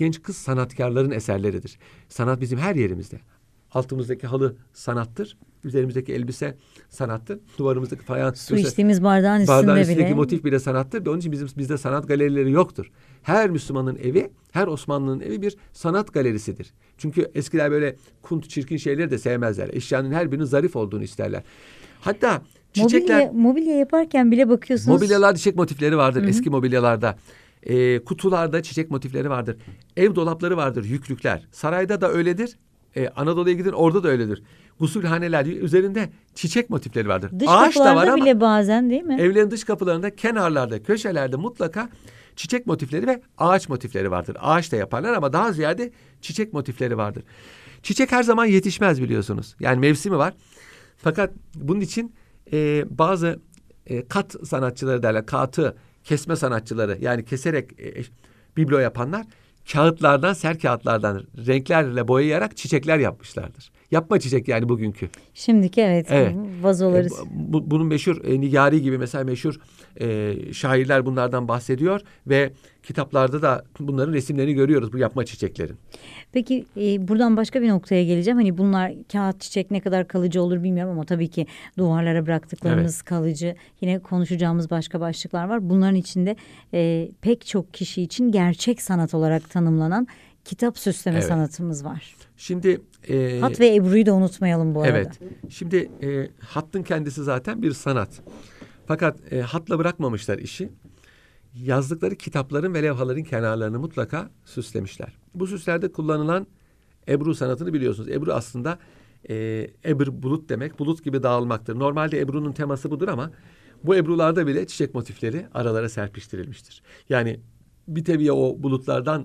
genç kız sanatkarların eserleridir. Sanat bizim her yerimizde. Altımızdaki halı sanattır. Üzerimizdeki elbise sanattır. Duvarımızdaki fayans, Su içtiğimiz bardağın üstündeki bile. motif bile sanattır. Onun için bizde sanat galerileri yoktur. Her Müslümanın evi, her Osmanlı'nın evi bir sanat galerisidir. Çünkü eskiler böyle kunt, çirkin şeyleri de sevmezler. Eşyanın her birinin zarif olduğunu isterler. Hatta çiçekler... Mobilya yaparken bile bakıyorsunuz. Mobilyalar çiçek motifleri vardır. Hı-hı. Eski mobilyalarda. Kutularda çiçek motifleri vardır. Ev dolapları vardır, yüklükler. Sarayda da öyledir. Anadolu'ya gidin, orada da öyledir. Gusülhaneler üzerinde çiçek motifleri vardır. Dış Ağaç da var ama bile bazen, değil mi? Evlerin dış kapılarında, kenarlarda, köşelerde mutlaka çiçek motifleri ve ağaç motifleri vardır. Ağaç da yaparlar ama daha ziyade çiçek motifleri vardır. Çiçek her zaman yetişmez biliyorsunuz. Yani mevsimi var. Fakat bunun için bazı kat sanatçıları derler. Kağıtı kesme sanatçıları, yani keserek biblo yapanlar kağıtlardan, ser kağıtlardan renklerle boyayarak çiçekler yapmışlardır. Yapma çiçek yani bugünkü. Şimdiki evet. Vazoları. Bunun meşhur Nigari gibi mesela meşhur şairler bunlardan bahsediyor ve kitaplarda da bunların resimlerini görüyoruz, bu yapma çiçeklerin. Peki buradan başka bir noktaya geleceğim. Hani bunlar kağıt çiçek ne kadar kalıcı olur bilmiyorum ama tabii ki duvarlara bıraktıklarımız kalıcı. Yine konuşacağımız başka başlıklar var. Bunların içinde pek çok kişi için gerçek sanat olarak tanımlanan kitap süsleme sanatımız var. Şimdi hat ve ebruyu da unutmayalım bu arada. Evet. Şimdi hattın kendisi zaten bir sanat. Fakat hatla bırakmamışlar işi. Yazdıkları kitapların ve levhaların kenarlarını mutlaka süslemişler. Bu süslerde kullanılan ebru sanatını biliyorsunuz. Ebru aslında ebr bulut demek. Bulut gibi dağılmaktır. Normalde ebrunun teması budur ama bu ebrularda bile çiçek motifleri aralara serpiştirilmiştir. Yani bir teviye o bulutlardan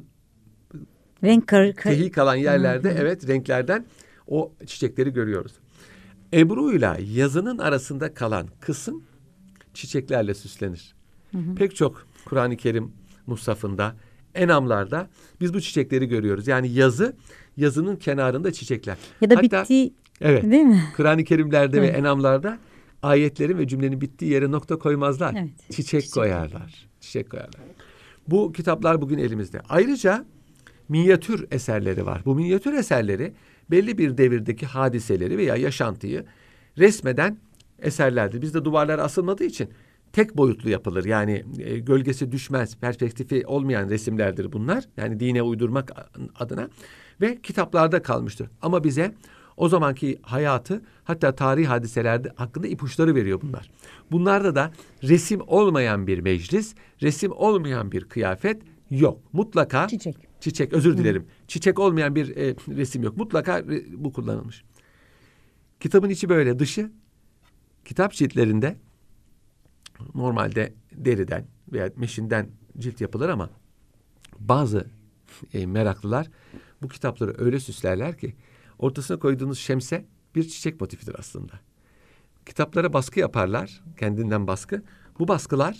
tehi kalan yerlerde renklerden o çiçekleri görüyoruz. Ebruyla yazının arasında kalan kısım çiçeklerle süslenir. Pek çok Kur'an-ı Kerim mushafında, enamlarda biz bu çiçekleri görüyoruz. Yani yazının kenarında çiçekler. Ya da bittiği, değil mi? Kur'an-ı Kerimlerde ve enamlarda ayetlerin ve cümlenin bittiği yere nokta koymazlar. Evet. Çiçek koyarlar. Çiçek koyarlar. Bu kitaplar bugün elimizde. Ayrıca minyatür eserleri var. Bu minyatür eserleri belli bir devirdeki hadiseleri veya yaşantıyı resmeden eserlerdir. Bizde duvarlara asılmadığı için tek boyutlu yapılır. Yani gölgesi düşmez, perspektifi olmayan resimlerdir bunlar. Yani dine uydurmak adına ve kitaplarda kalmıştır. Ama bize o zamanki hayatı, hatta tarihi hadiselerde hakkında ipuçları veriyor bunlar. Bunlarda da resim olmayan bir meclis, resim olmayan bir kıyafet yok. Mutlaka çiçek özür dilerim. Çiçek olmayan bir resim yok. Mutlaka bu kullanılmış. Kitabın içi böyle, dışı kitap ciltlerinde normalde deriden veya meşinden cilt yapılır ama bazı meraklılar bu kitapları öyle süslerler ki ortasına koyduğunuz şemse bir çiçek motifidir aslında. Kitaplara baskı yaparlar, kendinden baskı. Bu baskılar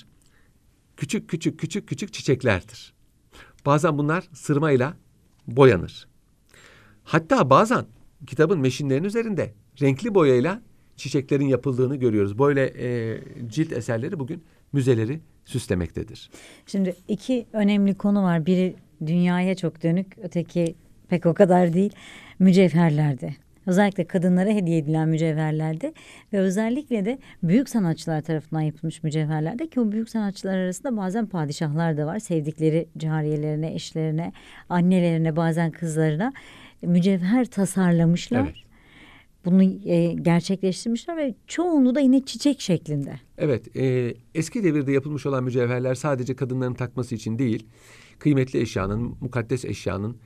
küçük çiçeklerdir. Bazen bunlar sırmayla boyanır. Hatta bazen kitabın meşinlerinin üzerinde renkli boyayla çiçeklerin yapıldığını görüyoruz. Böyle cilt eserleri bugün müzeleri süslemektedir. Şimdi iki önemli konu var. Biri dünyaya çok dönük, öteki pek o kadar değil. Mücevherlerde. Özellikle kadınlara hediye edilen mücevherlerde ve özellikle de büyük sanatçılar tarafından yapılmış mücevherlerde, ki o büyük sanatçılar arasında bazen padişahlar da var. Sevdikleri cariyelerine, eşlerine, annelerine, bazen kızlarına mücevher tasarlamışlar. Evet. Bunu gerçekleştirmişler ve çoğunluğu da yine çiçek şeklinde. Evet, eski devirde yapılmış olan mücevherler sadece kadınların takması için değil, kıymetli eşyanın, mukaddes eşyanın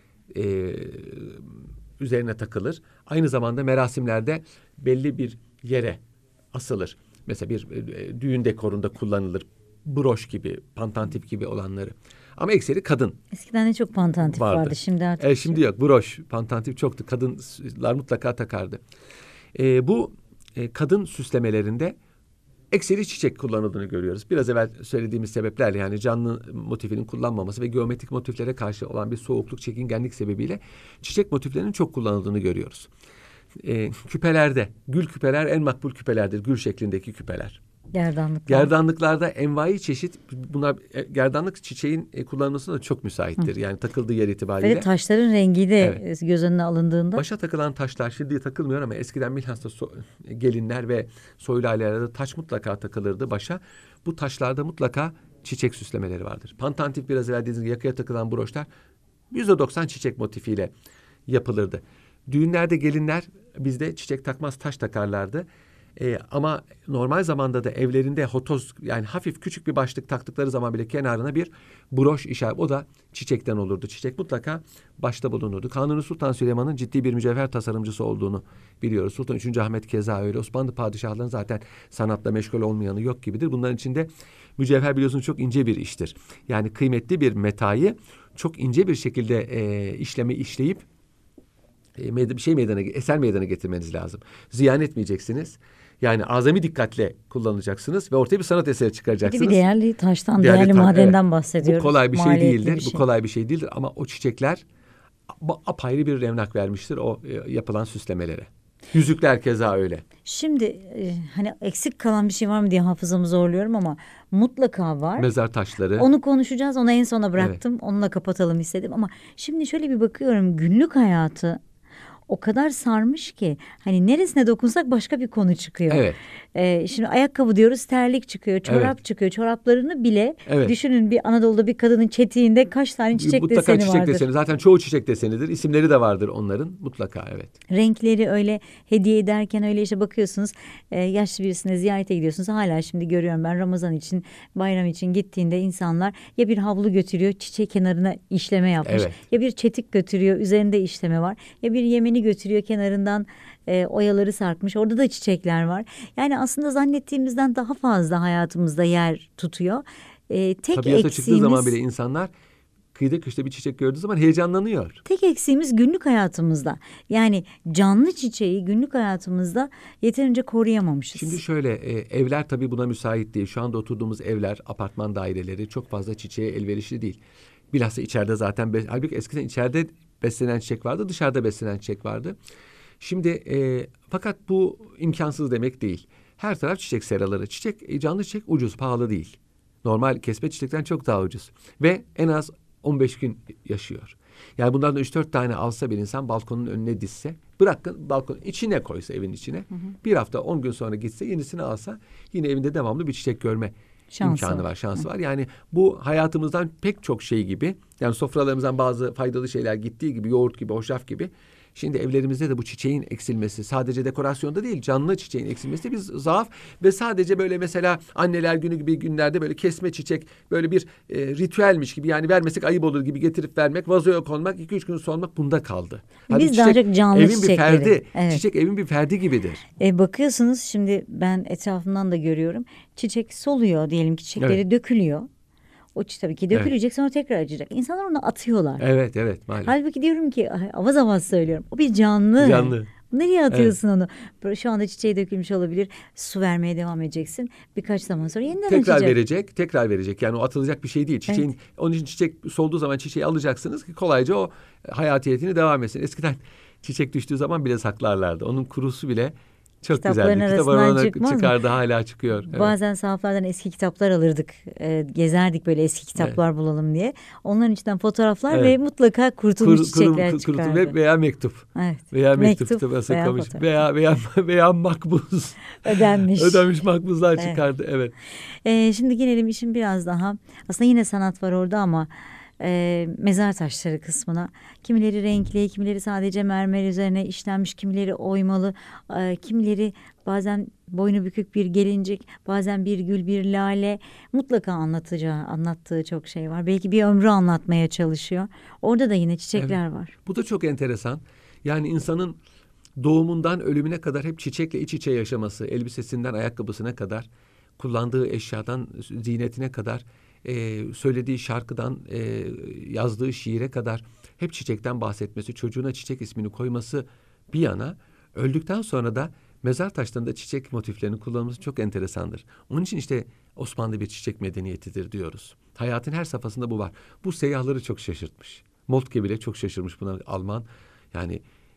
üzerine takılır. Aynı zamanda merasimlerde belli bir yere asılır. Mesela bir düğün dekorunda kullanılır. Broş gibi, pantantif gibi olanları. Ama ekseri kadın. Eskiden de çok pantantif vardı. Şimdi artık. Şimdi yok. Broş, pantantif çoktu. Kadınlar mutlaka takardı. Bu kadın süslemelerinde ekseri çiçek kullanıldığını görüyoruz. Biraz evvel söylediğimiz sebeplerle, yani canlı motifinin kullanmaması ve geometrik motiflere karşı olan bir soğukluk, çekingenlik sebebiyle çiçek motiflerinin çok kullanıldığını görüyoruz. Küpelerde, gül küpeler en makbul küpelerdir. Gül şeklindeki küpeler. Gerdanlıklar. Gerdanlıklarda envai çeşit, bunlar gerdanlık çiçeğin kullanılmasına da çok müsaittir. Yani takıldığı yer itibariyle. Ve taşların rengi de göz önüne alındığında. Başa takılan taşlar şimdi takılmıyor ama eskiden bilhassa gelinler ve soylu ailelerde taş mutlaka takılırdı başa. Bu taşlarda mutlaka çiçek süslemeleri vardır. Pantantif biraz evvel dediğiniz gibi yakaya takılan broşlar %90 çiçek motifiyle yapılırdı. Düğünlerde gelinler bizde çiçek takmaz, taş takarlardı. Ama normal zamanda da evlerinde hotoz, yani hafif küçük bir başlık taktıkları zaman bile kenarına bir broş işaret. O da çiçekten olurdu. Çiçek mutlaka başta bulunurdu. Kanuni Sultan Süleyman'ın ciddi bir mücevher tasarımcısı olduğunu biliyoruz. Sultan 3. Ahmet keza öyle. Osmanlı padişahlarının zaten sanatla meşgul olmayanı yok gibidir. Bunların içinde mücevher biliyorsunuz çok ince bir iştir. Yani kıymetli bir metayı çok ince bir şekilde işleyip eser meydana getirmeniz lazım. Ziyan etmeyeceksiniz. Yani azami dikkatle kullanacaksınız ve ortaya bir sanat eseri çıkaracaksınız. Bir değerli taştan, değerli madenden bahsediyoruz. Bu kolay bir şey Maliyetli değildir. bir şey. Bu kolay bir şey değildir ama o çiçekler apayrı bir revnak vermiştir o yapılan süslemelere. Yüzükler keza öyle. Şimdi hani eksik kalan bir şey var mı diye hafızamı zorluyorum ama mutlaka var. Mezar taşları. Onu konuşacağız. Onu en sona bıraktım. Evet. Onunla kapatalım istedim ama şimdi şöyle bir bakıyorum, günlük hayatı o kadar sarmış ki hani neresine dokunsak başka bir konu çıkıyor. Evet. Şimdi ayakkabı diyoruz, terlik çıkıyor, çorap çıkıyor. Çoraplarını bile düşünün, bir Anadolu'da bir kadının çetiğinde kaç tane çiçek deseni vardır. Mutlaka çiçek deseni. Zaten çoğu çiçek desenidir. İsimleri de vardır onların. Mutlaka evet. Renkleri öyle, hediye ederken öyle işte bakıyorsunuz, yaşlı birisine ziyarete gidiyorsunuz. Hala şimdi görüyorum ben, Ramazan için, bayram için gittiğinde insanlar ya bir havlu götürüyor, çiçek kenarına işleme yapmış. Evet. Ya bir çetik götürüyor, üzerinde işleme var. Ya bir yemeni götürüyor, kenarından oyaları sarkmış. Orada da çiçekler var. Yani aslında zannettiğimizden daha fazla hayatımızda yer tutuyor. Tabiata çıktığı zaman bile insanlar kıyıda köşede bir çiçek gördüğü zaman heyecanlanıyor. Tek eksiğimiz günlük hayatımızda. Yani canlı çiçeği günlük hayatımızda yeterince koruyamamışız. Şimdi şöyle, evler tabii buna müsait değil. Şu anda oturduğumuz evler, apartman daireleri çok fazla çiçeğe elverişli değil. Bilhassa içeride zaten, halbuki eskiden içeride beslenen çiçek vardı, dışarıda beslenen çiçek vardı. Şimdi fakat bu imkansız demek değil. Her taraf çiçek seraları. Canlı çiçek ucuz, pahalı değil. Normal kesme çiçekten çok daha ucuz. Ve en az 15 gün yaşıyor. Yani bunlardan 3-4 tane alsa bir insan, balkonun önüne dizse, bırakın balkonun içine koysa, evin içine. Bir hafta 10 gün sonra gitse, yenisini alsa yine evinde devamlı bir çiçek görme imkanı var, şansı var. Yani bu hayatımızdan pek çok şey gibi, yani sofralarımızdan bazı faydalı şeyler gittiği gibi, yoğurt gibi, hoşaf gibi, şimdi evlerimizde de bu çiçeğin eksilmesi, sadece dekorasyonda değil, canlı çiçeğin eksilmesi de bir zaaf ve sadece böyle mesela anneler günü gibi günlerde böyle kesme çiçek, böyle bir ritüelmiş gibi, yani vermesek ayıp olur gibi getirip vermek, vazoya konmak, 2-3 gün solmak, bunda kaldı. Biz daha çok canlı evin bir ferdi. Evet. Çiçek evin bir ferdi gibidir. Bakıyorsunuz şimdi, ben etrafımdan da görüyorum. Çiçek soluyor diyelim ki, çiçekleri dökülüyor. O tabii ki dökülecek, sonra tekrar açacak. İnsanlar onu atıyorlar. Evet maalesef. Halbuki diyorum ki, avaz avaz söylüyorum, o bir canlı. Canlı. Nereye atıyorsun onu? Şu anda çiçeği dökülmüş olabilir. Su vermeye devam edeceksin. Birkaç zaman sonra yeniden açacak. Tekrar verecek. Yani o atılacak bir şey değil. Çiçeğin, onun için çiçek solduğu zaman çiçeği alacaksınız ki kolayca o hayatiyetini devam etsin. Eskiden çiçek düştüğü zaman bile saklarlardı. Onun kurusu bile çok güzeldi. Kitaplarına çıkardı, hala çıkıyor. Evet. Bazen sahaflardan eski kitaplar alırdık. Gezerdik böyle, eski kitaplar bulalım diye. Onların içinden fotoğraflar ve mutlaka kurutulmuş çiçekler çıkardı. Veya mektup. Evet. Veya mektup kitabına saklamış. Veya makbuz. Ödenmiş makbuzlar çıkardı. Evet. Şimdi gelelim işin biraz daha, aslında yine sanat var orada ama mezar taşları kısmına. Kimileri renkli, kimileri sadece mermer üzerine işlenmiş, kimileri oymalı, kimileri boynu bükük bir gelincik, bazen bir gül, bir lale. Mutlaka anlattığı çok şey var. Belki bir ömrü anlatmaya çalışıyor. Orada da yine çiçekler var. Bu da çok enteresan. Yani insanın doğumundan ölümüne kadar hep çiçekle iç içe yaşaması, elbisesinden ayakkabısına kadar, kullandığı eşyadan zinetine kadar, söylediği şarkıdan yazdığı şiire kadar hep çiçekten bahsetmesi, çocuğuna çiçek ismini koyması bir yana, öldükten sonra da mezar taşlarında çiçek motiflerinin kullanılması çok enteresandır. Onun için işte Osmanlı bir çiçek medeniyetidir diyoruz. Hayatın her safhasında bu var. Bu seyyahları çok şaşırtmış. Moltke bile çok şaşırmış buna, Alman. Yani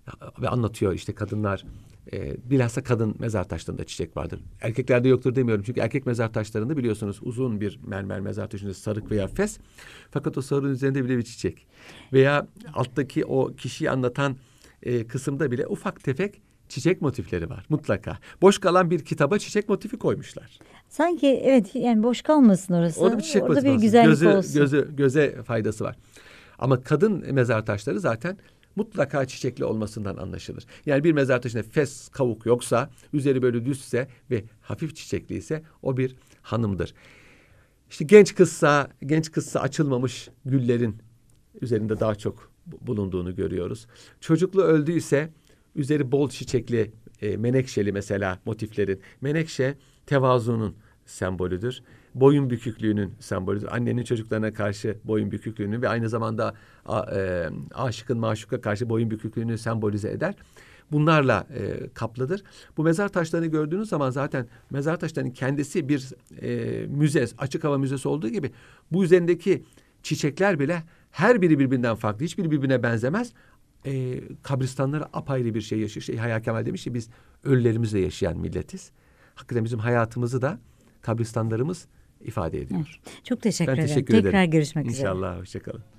ve anlatıyor işte kadınlar. Bilhassa kadın mezar taşlarında çiçek vardır. Erkeklerde yoktur demiyorum. Çünkü erkek mezar taşlarında biliyorsunuz uzun bir mermer mezar taşında sarık veya fes. Fakat o sarığın üzerinde bile bir çiçek. Veya alttaki o kişiyi anlatan kısımda bile ufak tefek çiçek motifleri var mutlaka. Boş kalan bir kitaba çiçek motifi koymuşlar. Sanki evet, yani boş kalmasın orası. Orada bir çiçek Orada motifi bir olsun. güzellik olsun. Göze faydası var. Ama kadın mezar taşları zaten mutlaka çiçekli olmasından anlaşılır. Yani bir mezar taşında fes, kavuk yoksa, üzeri böyle düzse ve hafif çiçekliyse o bir hanımdır. İşte genç kızsa açılmamış güllerin üzerinde daha çok bulunduğunu görüyoruz. Çocuklu öldüyse üzeri bol çiçekli, menekşeli mesela motiflerin. Menekşe tevazunun sembolüdür. Boyun büküklüğünün sembolüdür. Annenin çocuklarına karşı boyun büküklüğünü ve aynı zamanda aşıkın maşuka karşı boyun büküklüğünü sembolize eder. Bunlarla kaplıdır. Bu mezar taşlarını gördüğünüz zaman zaten mezar taşlarının kendisi bir müze, açık hava müzesi olduğu gibi bu üzerindeki çiçekler bile her biri birbirinden farklı. Hiçbiri birbirine benzemez. Kabristanları apayrı bir şey yaşıyor. Hayal Kemal demiş ki biz ölülerimizle yaşayan milletiz. Hakikaten bizim hayatımızı da kabristanlarımız ifade ediyor. Çok teşekkür Ben ederim. teşekkür ederim. Tekrar görüşmek üzere. İnşallah. Hoşçakalın.